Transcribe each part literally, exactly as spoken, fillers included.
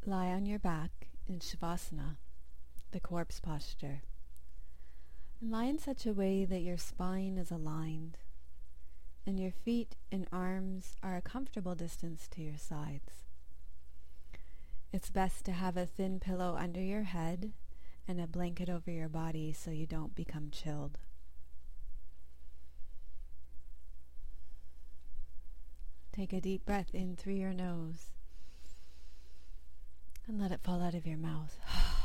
Lie on your back in Shavasana, the corpse posture, and lie in such a way that your spine is aligned and your feet and arms are a comfortable distance to your sides. It's best to have a thin pillow under your head and a blanket over your body so you don't become chilled. Take a deep breath in through your nose and let it fall out of your mouth.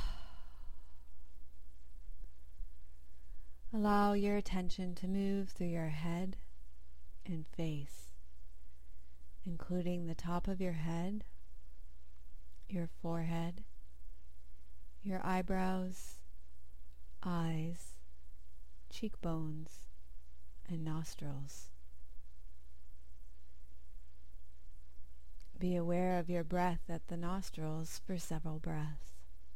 Allow your attention to move through your head and face, including the top of your head, your forehead, your eyebrows, eyes, cheekbones, and nostrils. Be aware of your breath at the nostrils for several breaths.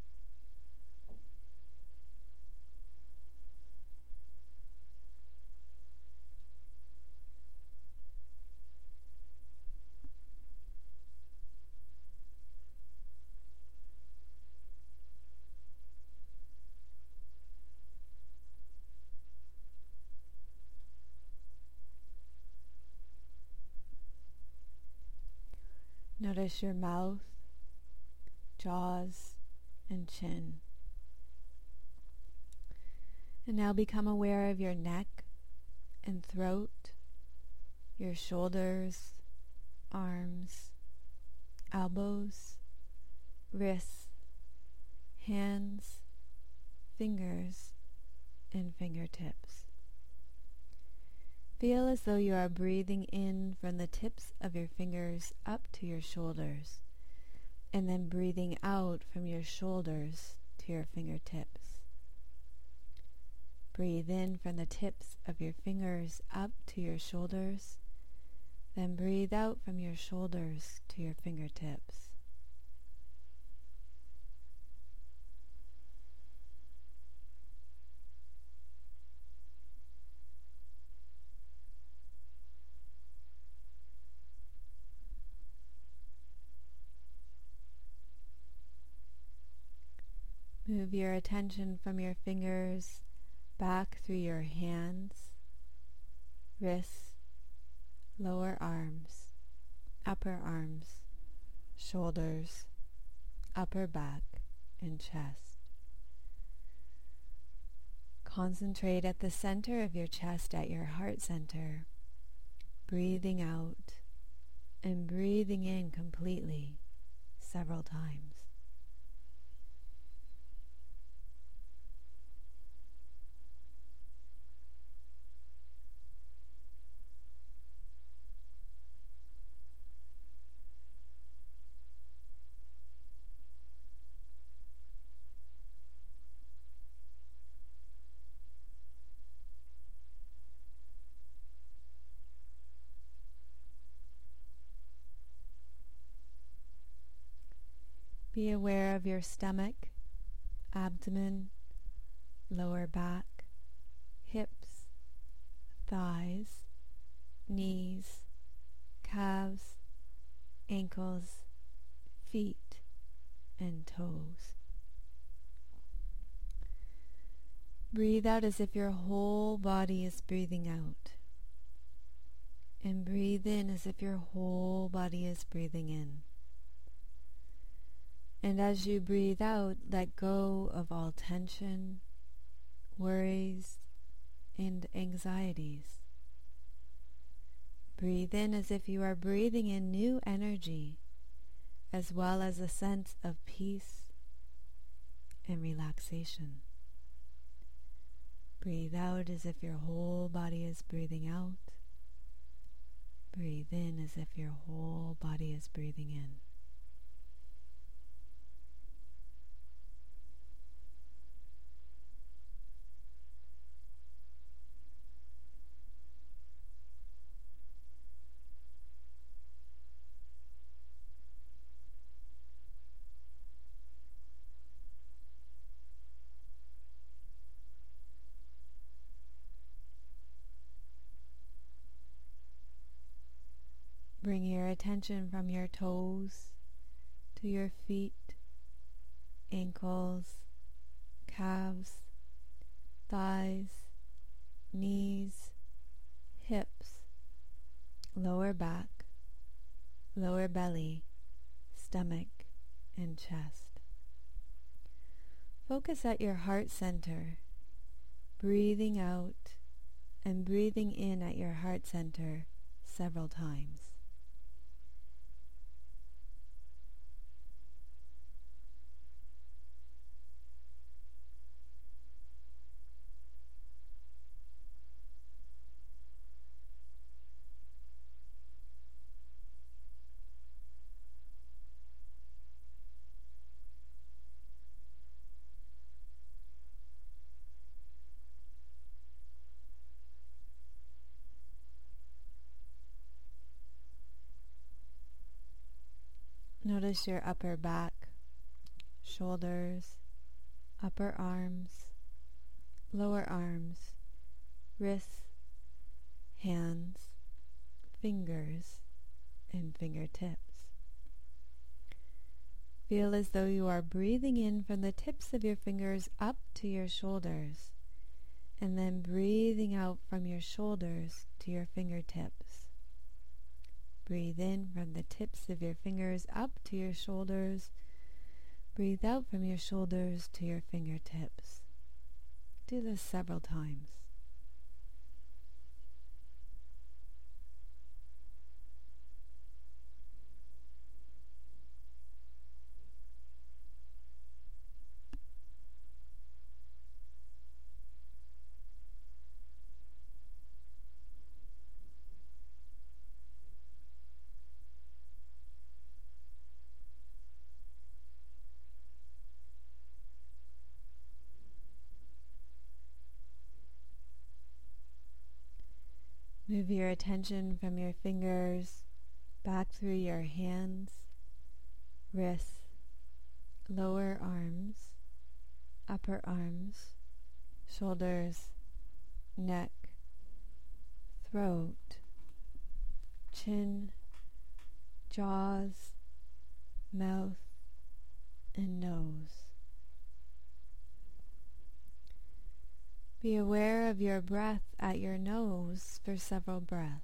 Notice your mouth, jaws, and chin. And now become aware of your neck and throat, your shoulders, arms, elbows, wrists, hands, fingers, and fingertips. Feel as though you are breathing in from the tips of your fingers up to your shoulders, and then breathing out from your shoulders to your fingertips. Breathe in from the tips of your fingers up to your shoulders, then breathe out from your shoulders to your fingertips. Move your attention from your fingers back through your hands, wrists, lower arms, upper arms, shoulders, upper back, and chest. Concentrate at the center of your chest at your heart center, breathing out and breathing in completely several times. Be aware of your stomach, abdomen, lower back, hips, thighs, knees, calves, ankles, feet, and toes. Breathe out as if your whole body is breathing out. And breathe in as if your whole body is breathing in. And as you breathe out, let go of all tension, worries, and anxieties. Breathe in as if you are breathing in new energy, as well as a sense of peace and relaxation. Breathe out as if your whole body is breathing out. Breathe in as if your whole body is breathing in. Bring your attention from your toes to your feet ankles, calves, thighs, knees, hips, lower back, lower belly, stomach, and chest. Focus at your heart center, breathing out and breathing in at your heart center several times. Notice your upper back, shoulders, upper arms, lower arms, wrists, hands, fingers, and fingertips. Feel as though you are breathing in from the tips of your fingers up to your shoulders, and then breathing out from your shoulders to your fingertips. Breathe in from the tips of your fingers up to your shoulders. Breathe out from your shoulders to your fingertips. Do this several times. Move your attention from your fingers back through your hands, wrists, lower arms, upper arms, shoulders, neck, throat, chin, jaws, mouth, and nose. Be aware of your breath at your nose for several breaths.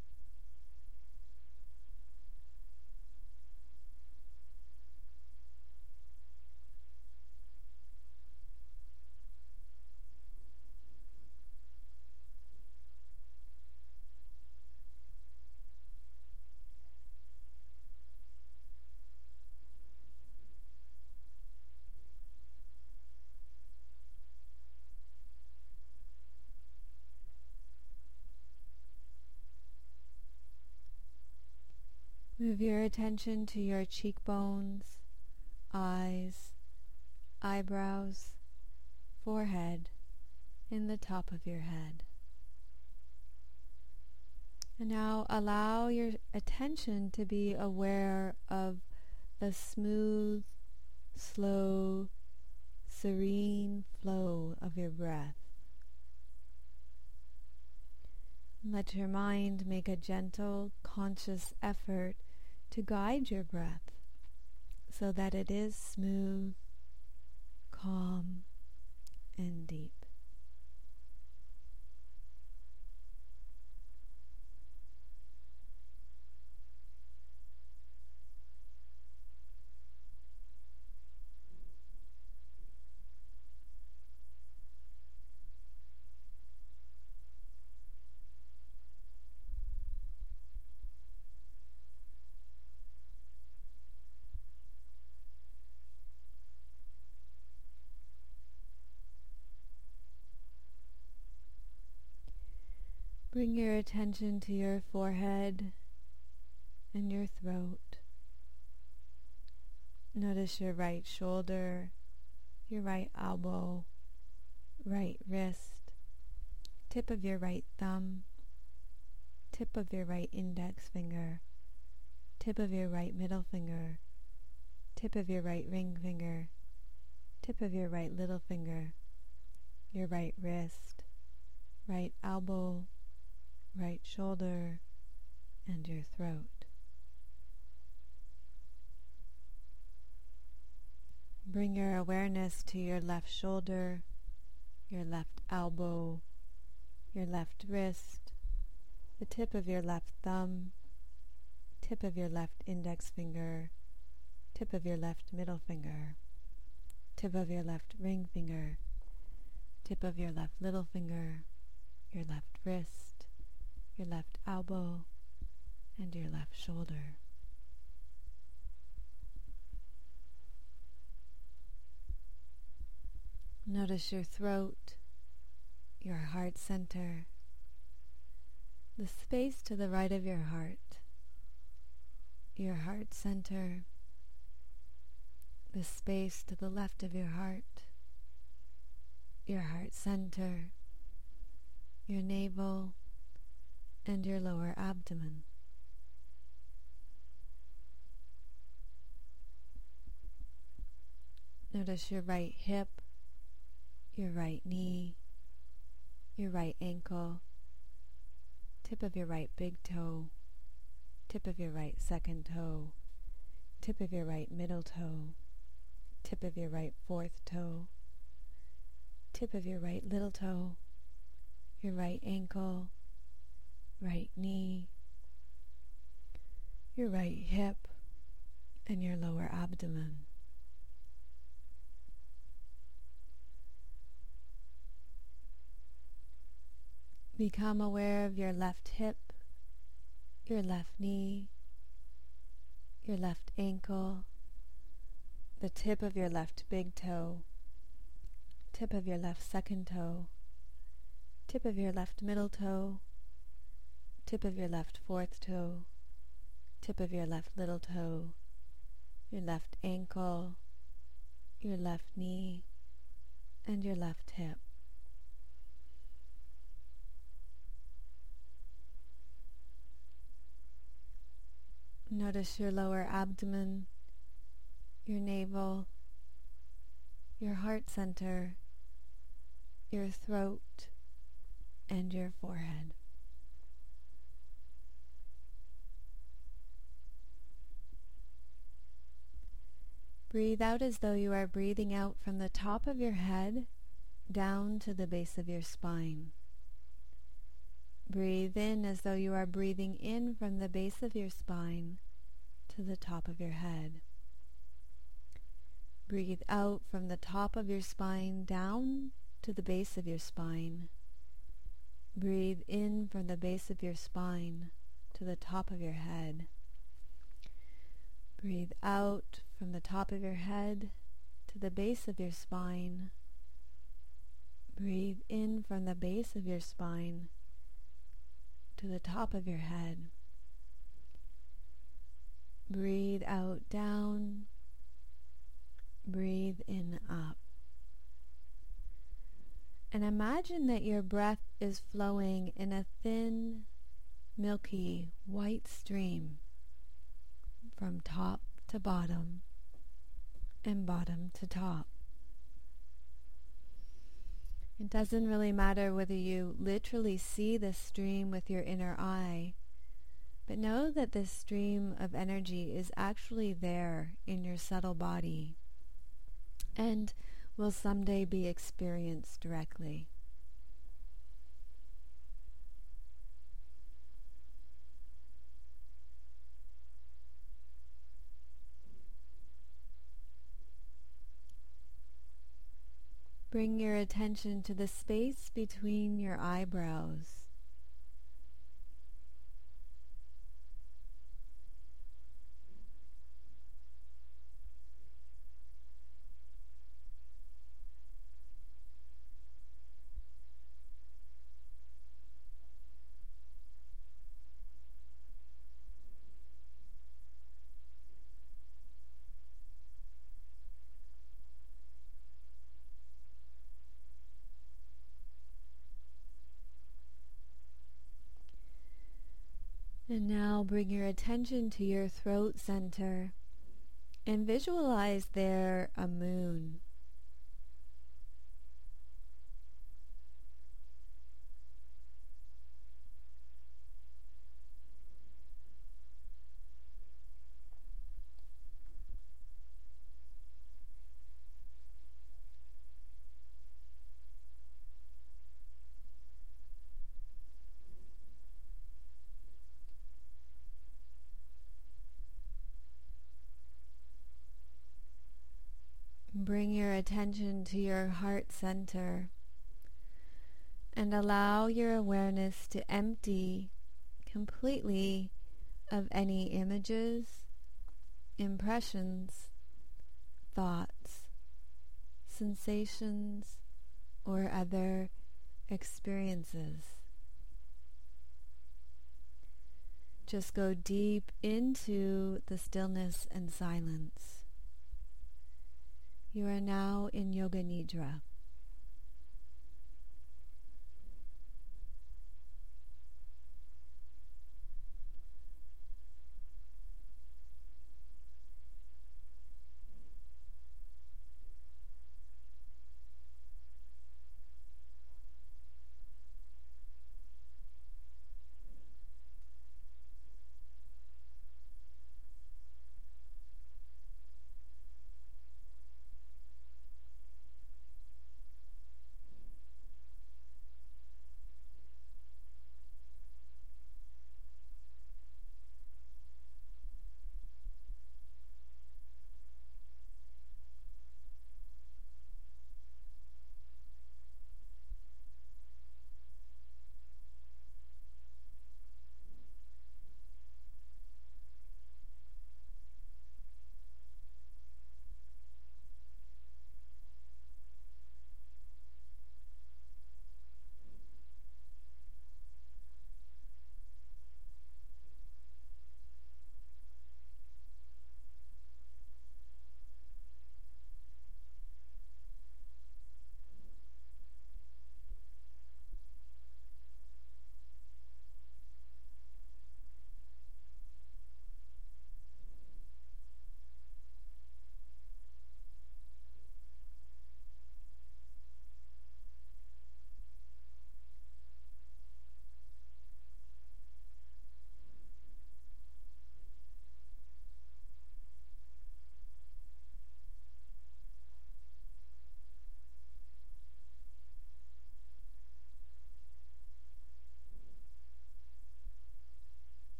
Move your attention to your cheekbones, eyes, eyebrows, forehead, and the top of your head. And now allow your attention to be aware of the smooth, slow, serene flow of your breath. Let your mind make a gentle, conscious effort to guide your breath so that it is smooth, calm, and deep. Bring your attention to your forehead and your throat. Notice your right shoulder, your right elbow, right wrist, tip of your right thumb, tip of your right index finger, tip of your right middle finger, tip of your right ring finger, tip of your right little finger, your right wrist, right elbow, right shoulder, and your throat. Bring your awareness to your left shoulder, your left elbow, your left wrist, the tip of your left thumb, tip of your left index finger, tip of your left middle finger, tip of your left ring finger, tip of your left little finger, your left wrist, your left elbow, and your left shoulder. Notice your throat, your heart center, the space to the right of your heart, your heart center, the space to the left of your heart, your heart center, your navel, and your lower abdomen. Notice your right hip, your right knee, your right ankle, tip of your right big toe, tip of your right second toe, tip of your right middle toe, tip of your right fourth toe, tip of your right little toe, your right ankle, right knee, your right hip, and your lower abdomen. Become aware of your left hip, your left knee, your left ankle, the tip of your left big toe, tip of your left second toe, tip of your left middle toe, tip of your left fourth toe, tip of your left little toe, your left ankle, your left knee, and your left hip. Notice your lower abdomen, your navel, your heart center, your throat, and your forehead. Breathe out as though you are breathing out from the top of your head down to the base of your spine. Breathe in as though you are breathing in from the base of your spine to the top of your head. Breathe out from the top of your spine down to the base of your spine. Breathe in from the base of your spine to the top of your head. Breathe out from the top of your head to the base of your spine. Breathe in from the base of your spine to the top of your head. Breathe out down. Breathe in up. And imagine that your breath is flowing in a thin, milky, white stream from top to bottom and bottom to top. It doesn't really matter whether you literally see this stream with your inner eye, but know that this stream of energy is actually there in your subtle body and will someday be experienced directly. Bring your attention to the space between your eyebrows. And now bring your attention to your throat center and visualize there a moon. bring your attention to your heart center and allow your awareness to empty completely of any images, impressions, thoughts, sensations, or other experiences. Just go deep into the stillness and silence. You are now in Yoga Nidra.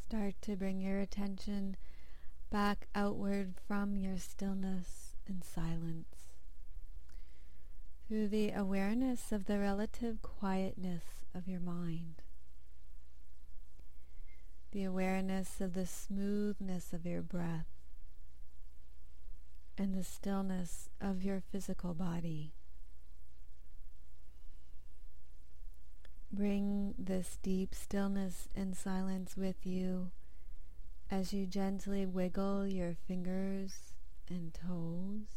Start to bring your attention back outward from your stillness and silence through the awareness of the relative quietness of your mind, the awareness of the smoothness of your breath, and the stillness of your physical body. Bring this deep stillness and silence with you as you gently wiggle your fingers and toes,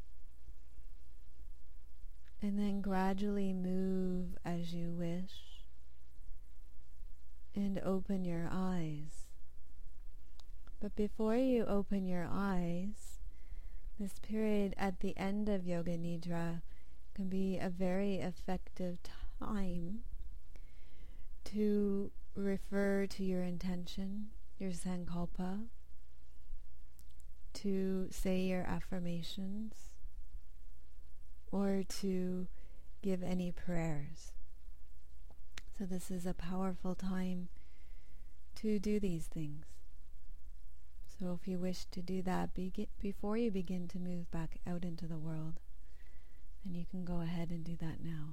and then gradually move as you wish and open your eyes. But before you open your eyes, this period at the end of Yoga Nidra can be a very effective time to refer to your intention, your sankalpa, to say your affirmations, or to give any prayers. So this is a powerful time to do these things. So if you wish to do that begin, before you begin to move back out into the world, then you can go ahead and do that now.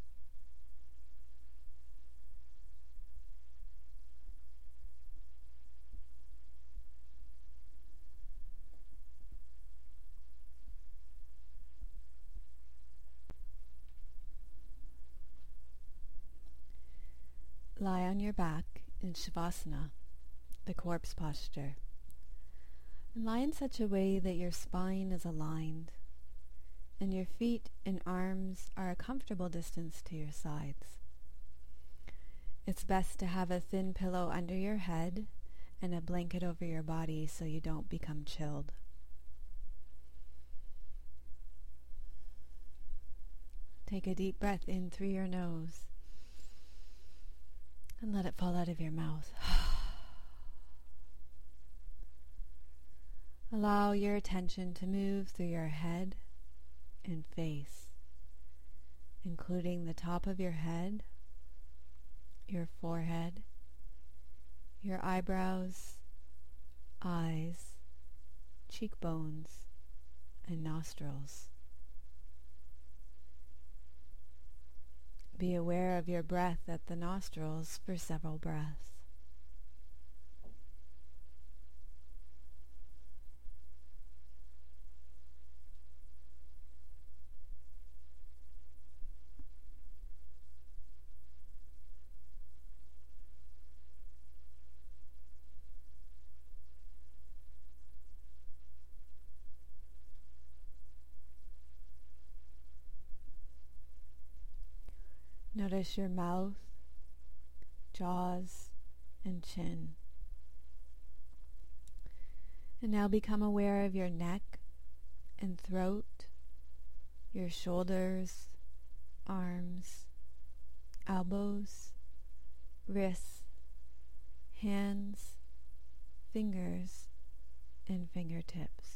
Lie on your back in Shavasana, the corpse posture, and lie in such a way that your spine is aligned and your feet and arms are a comfortable distance to your sides. It's best to have a thin pillow under your head and a blanket over your body so you don't become chilled. Take a deep breath in through your nose and let it fall out of your mouth. Allow your attention to move through your head and face, including the top of your head, your forehead, your eyebrows, eyes, cheekbones, and nostrils. Be aware of your breath at the nostrils for several breaths. Notice your mouth, jaws, and chin. And now become aware of your neck and throat, your shoulders, arms, elbows, wrists, hands, fingers, and fingertips.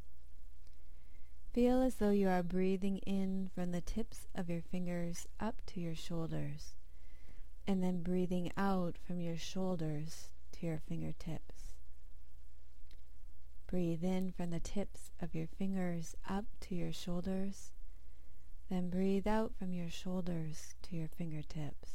Feel as though you are breathing in from the tips of your fingers up to your shoulders, and then breathing out from your shoulders to your fingertips. Breathe in from the tips of your fingers up to your shoulders, then breathe out from your shoulders to your fingertips.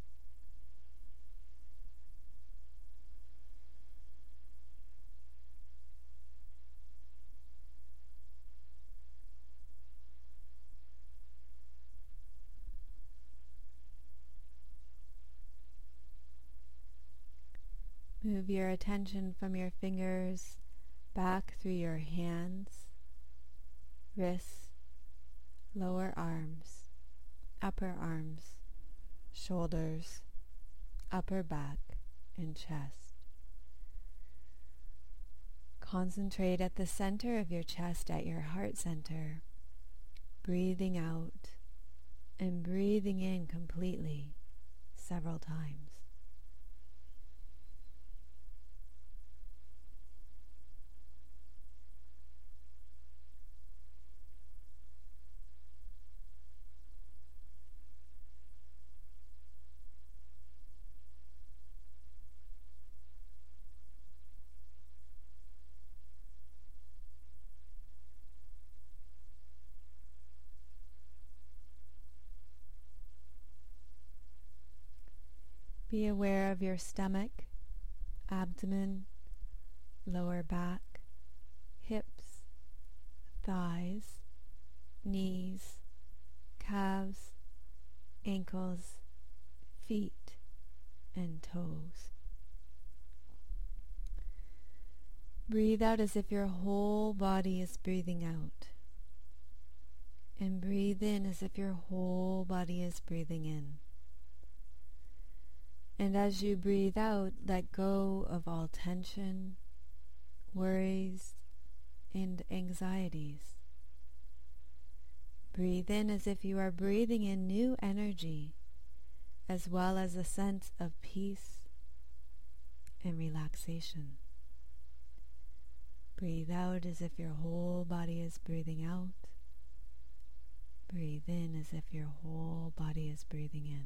Move your attention from your fingers back through your hands, wrists, lower arms, upper arms, shoulders, upper back, and chest. Concentrate at the center of your chest, at your heart center, breathing out and breathing in completely several times. Be aware of your stomach, abdomen, lower back, hips, thighs, knees, calves, ankles, feet, and toes. Breathe out as if your whole body is breathing out. And breathe in as if your whole body is breathing in. And as you breathe out, let go of all tension, worries, and anxieties. Breathe in as if you are breathing in new energy, as well as a sense of peace and relaxation. Breathe out as if your whole body is breathing out. Breathe in as if your whole body is breathing in.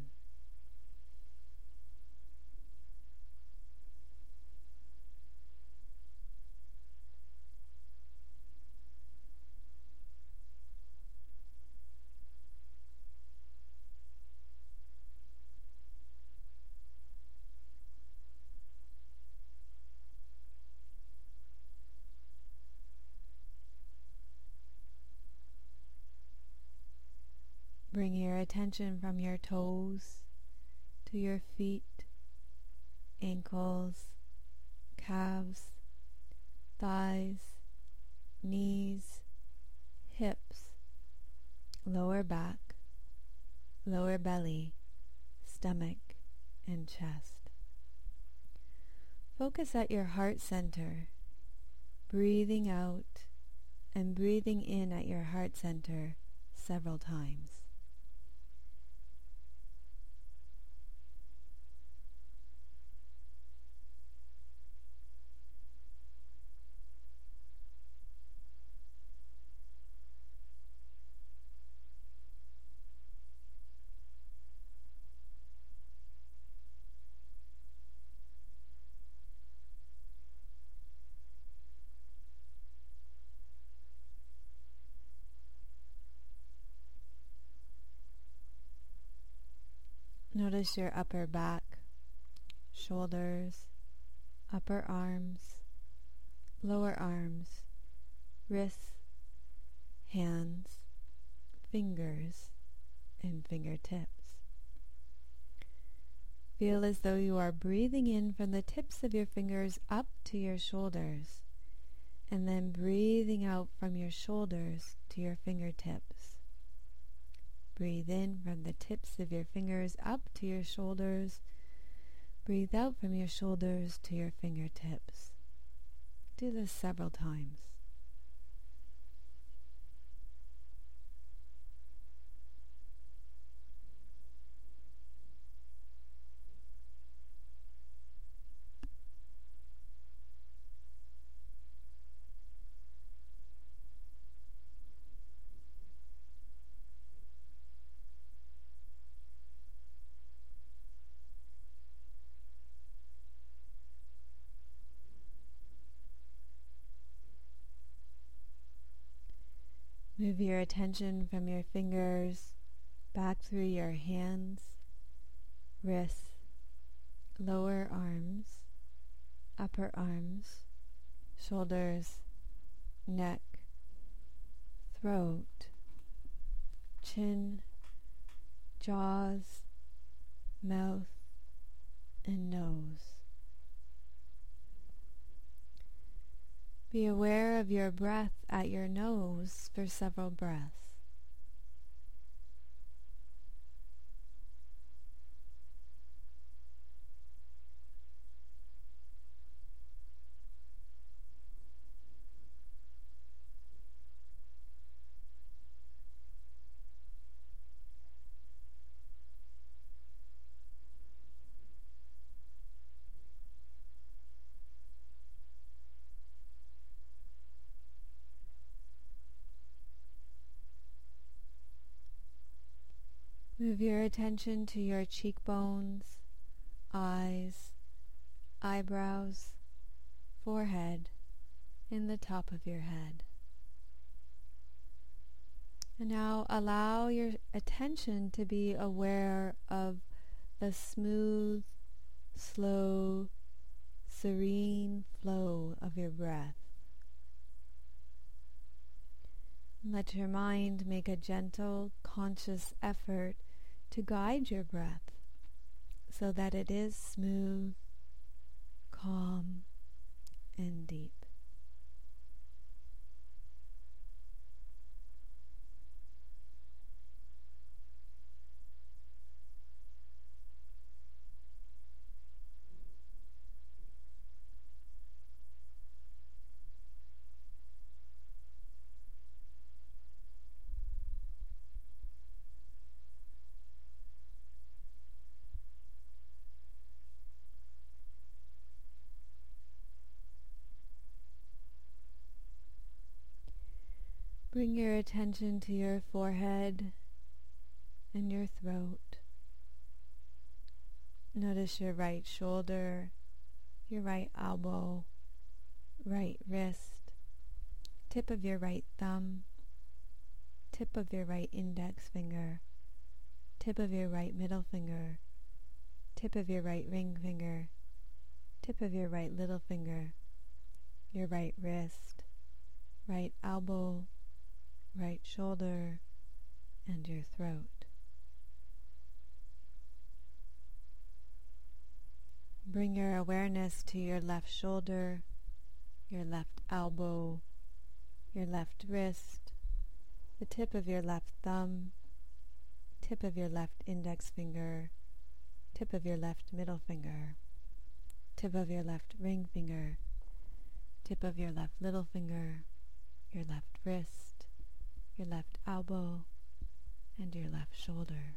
Bring your attention from your toes to your feet, ankles, calves, thighs, knees, hips, lower back, lower belly, stomach, and chest. Focus at your heart center, breathing out and breathing in at your heart center several times. Notice your upper back, shoulders, upper arms, lower arms, wrists, hands, fingers, and fingertips. Feel as though you are breathing in from the tips of your fingers up to your shoulders, and then breathing out from your shoulders to your fingertips. Breathe in from the tips of your fingers up to your shoulders. Breathe out from your shoulders to your fingertips. Do this several times. Move your attention from your fingers back through your hands, wrists, lower arms, upper arms, shoulders, neck, throat, chin, jaws, mouth, and nose. Be aware of your breath at your nose for several breaths. Move your attention to your cheekbones, eyes, eyebrows, forehead, and the top of your head. And now allow your attention to be aware of the smooth, slow, serene flow of your breath. Let your mind make a gentle, conscious effort to guide your breath so that it is smooth, calm, and deep. Bring your attention to your forehead and your throat. Notice your right shoulder, your right elbow, right wrist, tip of your right thumb, tip of your right index finger, tip of your right middle finger, tip of your right ring finger, tip of your right little finger, your right wrist, right elbow, right shoulder, and your throat. Bring your awareness to your left shoulder, your left elbow, your left wrist, the tip of your left thumb, tip of your left index finger, tip of your left middle finger, tip of your left ring finger, tip of your left little finger, your left wrist, your left elbow, and your left shoulder.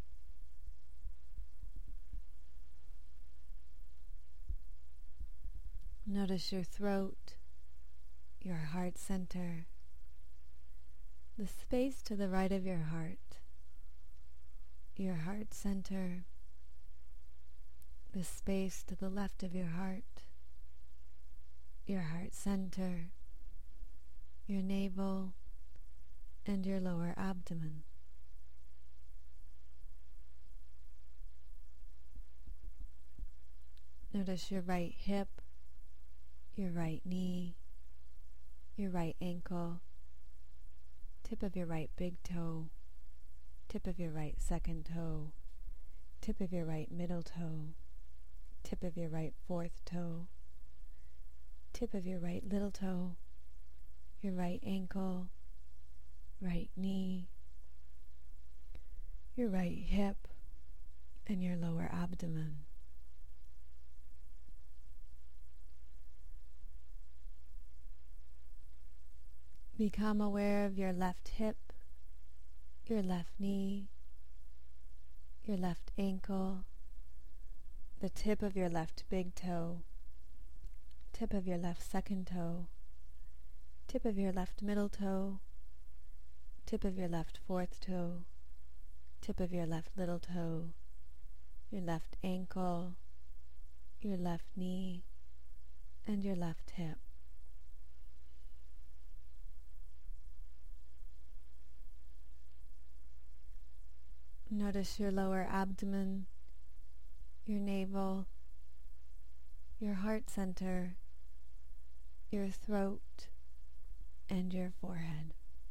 Notice your throat, your heart center, the space to the right of your heart, your heart center, the space to the left of your heart, your heart center, your navel, and your lower abdomen. Notice your right hip, your right knee, your right ankle, tip of your right big toe, tip of your right second toe, tip of your right middle toe, tip of your right fourth toe, tip of your right little toe, your right ankle, right knee, your right hip, and your lower abdomen. Become aware of your left hip, your left knee, your left ankle, the tip of your left big toe, tip of your left second toe, tip of your left middle toe, tip of your left fourth toe, tip of your left little toe, your left ankle, your left knee, and your left hip. Notice your lower abdomen, your navel, your heart center, your throat, and your forehead.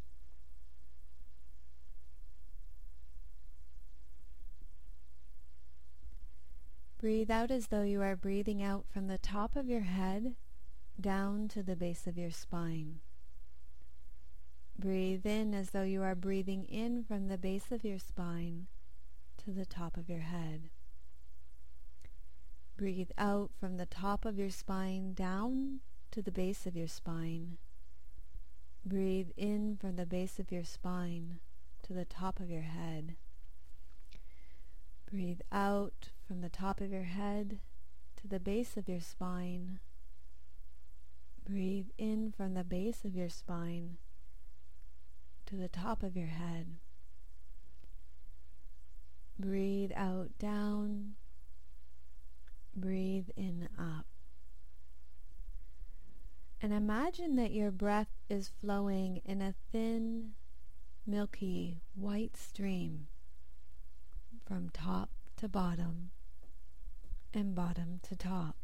Breathe out as though you are breathing out from the top of your head down to the base of your spine. Breathe in as though you are breathing in from the base of your spine to the top of your head. Breathe out from the top of your spine down to the base of your spine. Breathe in from the base of your spine to the top of your head. Breathe out from the top of your head to the base of your spine. Breathe in from the base of your spine to the top of your head. Breathe out down. Breathe in up. And imagine that your breath is flowing in a thin, milky, white stream from top to bottom and bottom to top.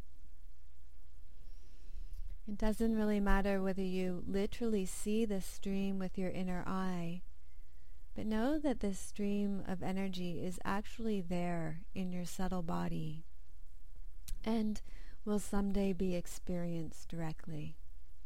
It doesn't really matter whether you literally see this stream with your inner eye, but know that this stream of energy is actually there in your subtle body and will someday be experienced directly.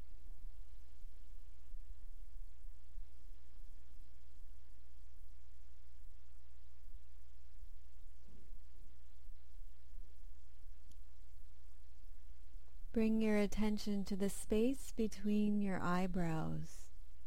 Bring your attention to the space between your eyebrows.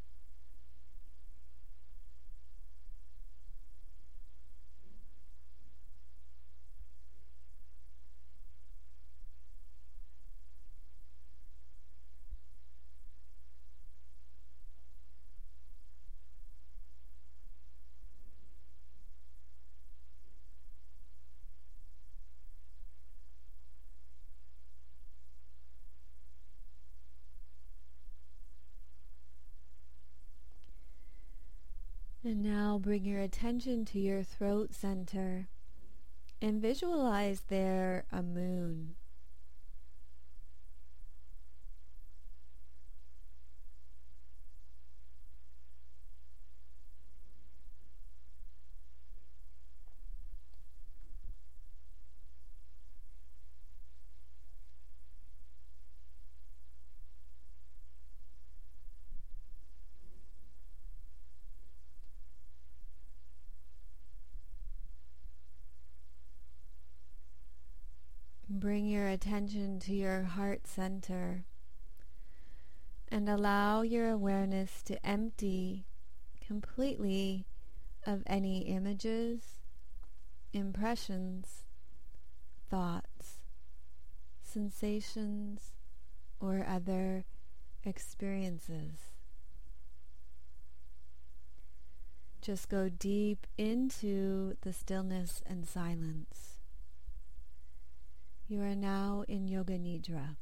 And now bring your attention to your throat center and visualize there a moon. Bring your attention to your heart center and allow your awareness to empty completely of any images, impressions, thoughts, sensations, or other experiences. Just go deep into the stillness and silence. You are now in Yoga Nidra.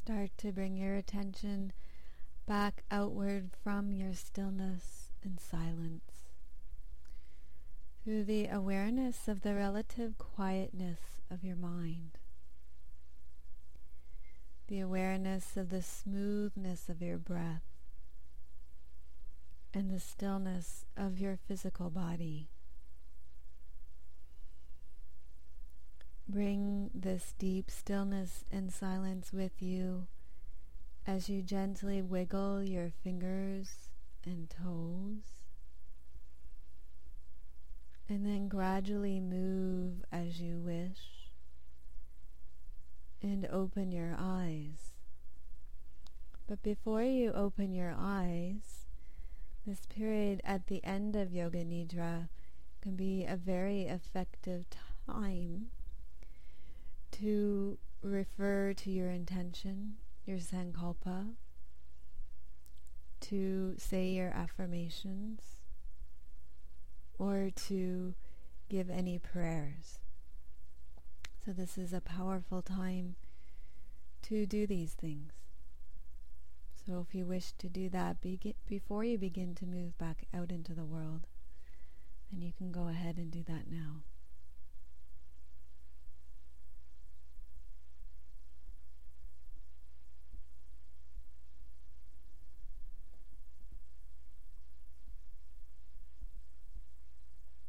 Start to bring your attention back outward from your stillness and silence through the awareness of the relative quietness of your mind, the awareness of the smoothness of your breath, and the stillness of your physical body. Bring this deep stillness and silence with you as you gently wiggle your fingers and toes, and then gradually move as you wish and open your eyes. But before you open your eyes, this period at the end of Yoga Nidra can be a very effective time to refer to your intention, your sankalpa, to say your affirmations, or to give any prayers. So this is a powerful time to do these things. So if you wish to do that begin, before you begin to move back out into the world, then you can go ahead and do that now.